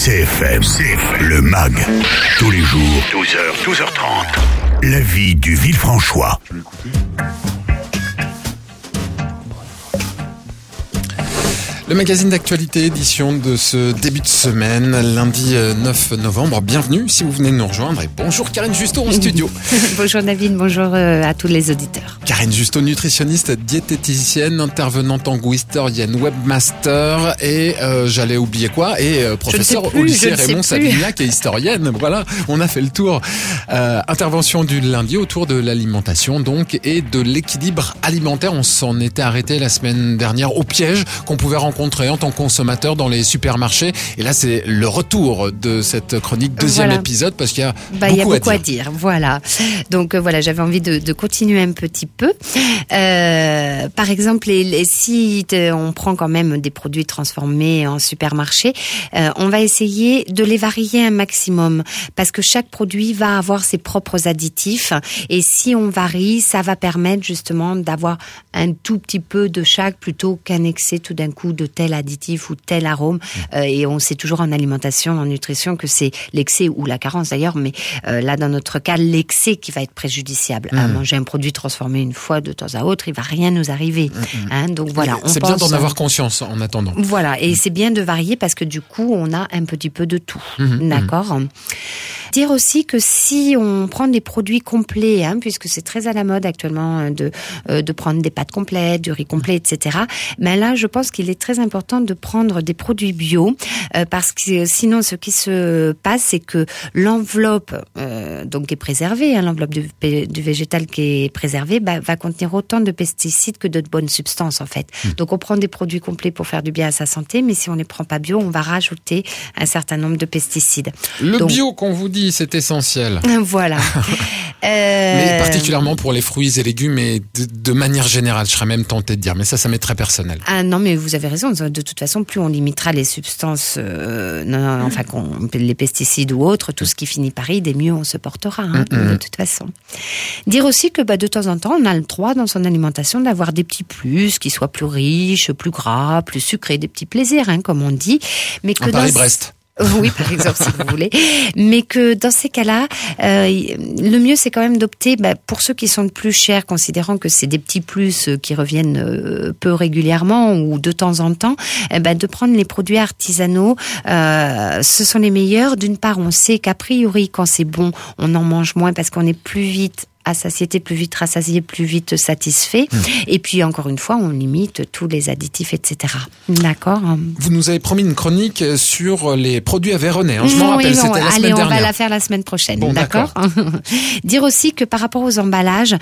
CFM, le MAG. Tous les jours, 12h, 12h30. La vie du Villefranchois. Le magazine d'actualité, édition de ce début de semaine, lundi 9 novembre. Bienvenue si vous venez de nous rejoindre et bonjour Karine Justo en studio. Bonjour David, bonjour à tous les auditeurs. Karine Justo, nutritionniste, diététicienne, intervenante en goût, historienne, webmaster et j'allais oublier quoi, et professeur au lycée Raymond Savignac et historienne. Voilà, on a fait le tour. Intervention du lundi autour de l'alimentation donc et de l'équilibre alimentaire. On s'en était arrêté la semaine dernière au piège qu'on pouvait rencontrer en tant que consommateur dans les supermarchés. Et là, c'est le retour de cette chronique, deuxième épisode, parce qu'il y a beaucoup à dire. Voilà. Donc voilà, j'avais envie de continuer un petit peu. Par exemple, si on prend quand même des produits transformés en supermarché, on va essayer de les varier un maximum, parce que chaque produit va avoir ses propres additifs. Et si on varie, ça va permettre justement d'avoir un tout petit peu de chaque, plutôt qu'un excès tout d'un coup de tel additif ou tel arôme. Et on sait toujours en alimentation, en nutrition, que c'est l'excès ou la carence d'ailleurs, mais là dans notre cas, l'excès qui va être préjudiciable. Manger un produit transformé une fois de temps à autre, il va rien nous arriver. Donc voilà. C'est bien d'en avoir conscience en attendant. Voilà, et c'est bien de varier parce que du coup, on a un petit peu de tout. D'accord. Dire aussi que si on prend des produits complets, puisque c'est très à la mode actuellement de prendre des pâtes complètes, du riz complet, etc. Mais là, je pense qu'il est très important de prendre des produits bio, parce que sinon, ce qui se passe, c'est que l'enveloppe donc est préservée, l'enveloppe du végétal qui est préservée, va contenir autant de pesticides que de bonnes substances en fait. Donc on prend des produits complets pour faire du bien à sa santé, mais si on les prend pas bio, on va rajouter un certain nombre de pesticides. Le bio qu'on vous dit, c'est essentiel. Voilà. Mais particulièrement pour les fruits et légumes et de manière générale, je serais même tenté de dire, mais ça m'est très personnel. Ah non, mais vous avez raison. De toute façon, plus on limitera les substances, les pesticides ou autres, tout ce qui finit par ride, et mieux on se portera, de toute façon. Dire aussi que de temps en temps, on a le droit dans son alimentation d'avoir des petits plus, qui soient plus riches, plus gras, plus sucrés, des petits plaisirs, comme on dit. Mais que Paris-Brest. Oui, par exemple, si vous voulez. Mais que dans ces cas-là, le mieux, c'est quand même d'opter pour ceux qui sont plus chers, considérant que c'est des petits plus qui reviennent peu régulièrement ou de temps en temps, de prendre les produits artisanaux. Ce sont les meilleurs. D'une part, on sait qu'a priori, quand c'est bon, on en mange moins parce qu'on est plus vite à satiété, plus vite rassasié, plus vite satisfait. Et puis, encore une fois, on limite tous les additifs, etc. D'accord. Vous nous avez promis une chronique sur les produits aveyronais. Je m'en rappelle, c'était la semaine dernière. Allez, on va la faire la semaine prochaine. Bon, d'accord. Dire aussi que par rapport aux emballages,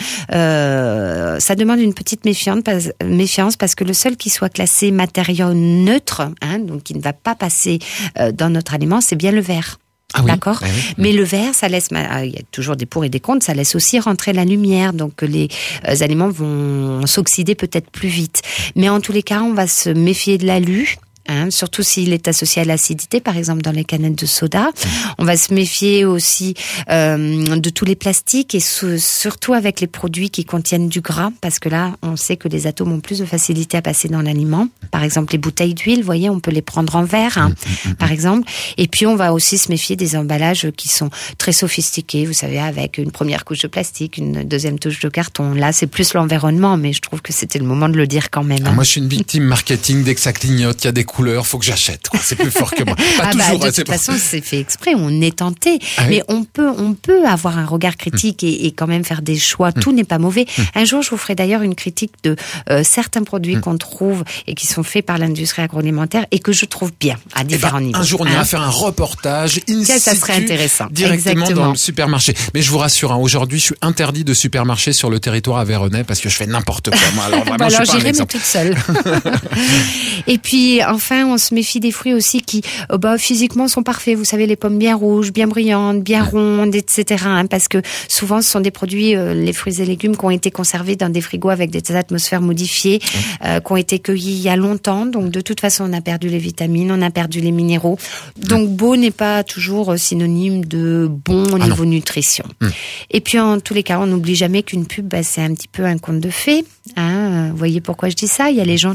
ça demande une petite méfiance parce que le seul qui soit classé matériau neutre, donc qui ne va pas passer dans notre aliment, c'est bien le verre. Ah oui, d'accord. Oui. Mais le verre, ça laisse, il y a toujours des pour et des contre, ça laisse aussi rentrer la lumière, donc les aliments vont s'oxyder peut-être plus vite. Mais en tous les cas, on va se méfier de l'alu. Surtout s'il est associé à l'acidité, par exemple dans les canettes de soda. On va se méfier aussi de tous les plastiques et surtout avec les produits qui contiennent du gras, parce que là, on sait que les atomes ont plus de facilité à passer dans l'aliment. Par exemple, les bouteilles d'huile, vous voyez, on peut les prendre en verre, par exemple. Et puis, on va aussi se méfier des emballages qui sont très sophistiqués, vous savez, avec une première couche de plastique, une deuxième couche de carton. Là, c'est plus l'environnement, mais je trouve que c'était le moment de le dire quand même. Moi, je suis une victime marketing. Dès que ça clignote, il y a des couleurs, faut que j'achète. C'est plus fort que moi. Pas toujours. De toute façon, c'est fait exprès. On est tenté, mais on peut avoir un regard critique et quand même faire des choix. Tout n'est pas mauvais. Un jour, je vous ferai d'ailleurs une critique de certains produits qu'on trouve et qui sont faits par l'industrie agroalimentaire et que je trouve bien à différents niveaux. Un jour, on ira faire un reportage in situ, ça serait intéressant. Directement dans le supermarché. Mais je vous rassure, aujourd'hui, je suis interdit de supermarché sur le territoire aveyronnais parce que je fais n'importe quoi. Moi, alors vraiment, je suis pas un exemple. J'irai mais toute seule. Et puis, enfin, on se méfie des fruits aussi qui, physiquement, sont parfaits. Vous savez, les pommes bien rouges, bien brillantes, bien rondes, etc. Parce que souvent, ce sont des produits, les fruits et légumes, qui ont été conservés dans des frigos avec des atmosphères modifiées, qui ont été cueillis il y a longtemps. Donc, de toute façon, on a perdu les vitamines, on a perdu les minéraux. Donc, beau n'est pas toujours synonyme de bon au niveau nutrition. Et puis, en tous les cas, on n'oublie jamais qu'une pub, c'est un petit peu un conte de fées. Vous voyez pourquoi je dis ça? Il y a les gentils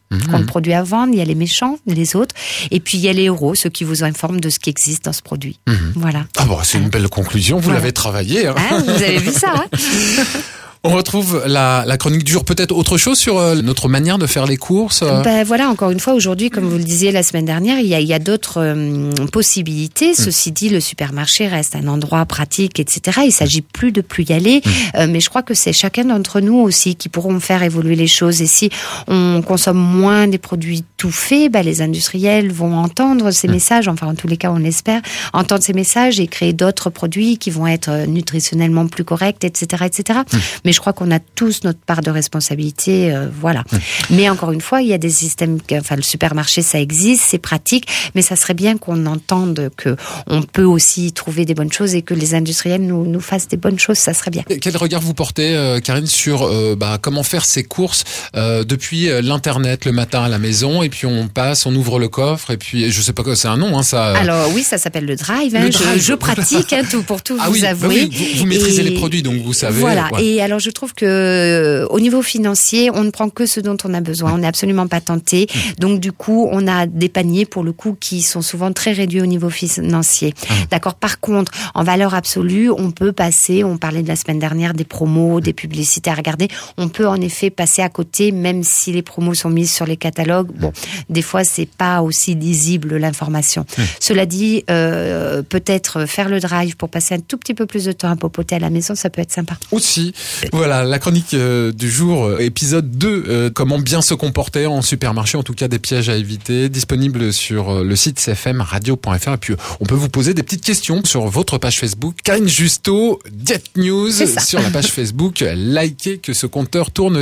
qui ont le produit à vendre, il y a les méchants, les autres, et puis il y a les héros, ceux qui vous informent de ce qui existe dans ce produit. Voilà. Ah bon, c'est une belle conclusion, vous l'avez travaillé. Hein. Ah, vous avez vu ça, hein. On retrouve la chronique du jour, peut-être autre chose sur notre manière de faire les courses. Voilà, encore une fois, aujourd'hui, comme vous le disiez la semaine dernière, il y a d'autres possibilités. Ceci dit, le supermarché reste un endroit pratique, etc. Il s'agit plus y aller, mais je crois que c'est chacun d'entre nous aussi qui pourront faire évoluer les choses. Et si on consomme moins des produits tout faits, les industriels vont entendre ces messages, enfin en tous les cas on l'espère, entendre ces messages et créer d'autres produits qui vont être nutritionnellement plus corrects, etc., etc. Mais je crois qu'on a tous notre part de responsabilité, voilà. Mais encore une fois, il y a des systèmes, le supermarché, ça existe, c'est pratique, mais ça serait bien qu'on entende que on peut aussi trouver des bonnes choses et que les industriels nous fassent des bonnes choses, ça serait bien. Et quel regard vous portez, Karine, sur comment faire ses courses depuis l'internet le matin à la maison, et puis on ouvre le coffre, et puis je sais pas quoi, c'est un nom, hein, ça. Alors oui, ça s'appelle le drive. Je pratique, pour tout vous avouer. Vous maîtrisez les produits, donc vous savez. Voilà. Ouais. Et alors je trouve que au niveau financier, on ne prend que ce dont on a besoin. On n'est absolument pas tenté. Donc du coup, on a des paniers pour le coup qui sont souvent très réduits au niveau financier. D'accord. Par contre, en valeur absolue, on peut passer. On parlait de la semaine dernière des promos, des publicités à regarder. On peut en effet passer à côté, même si les promos sont mises sur les catalogues. Bon, des fois, c'est pas aussi lisible l'information. Cela dit, peut-être faire le drive pour passer un tout petit peu plus de temps à popoter à la maison, ça peut être sympa. Aussi, voilà, la chronique du jour, épisode 2, comment bien se comporter en supermarché, en tout cas des pièges à éviter, disponible sur le site cfmradio.fr. Et puis, on peut vous poser des petites questions sur votre page Facebook. Karine Justo, Diet News, sur la page Facebook. Likez que ce compteur tourne.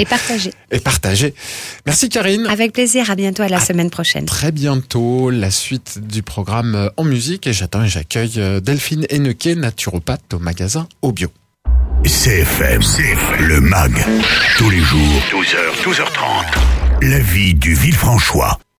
Et partagez. Merci Karine. Avec plaisir, à bientôt, à la semaine prochaine. Très bientôt, la suite du programme en musique. Et j'accueille Delphine Hennequet, naturopathe au magasin Obio. CFM, le MAG, tous les jours, 12h, 12h30. La vie du Villefranchois.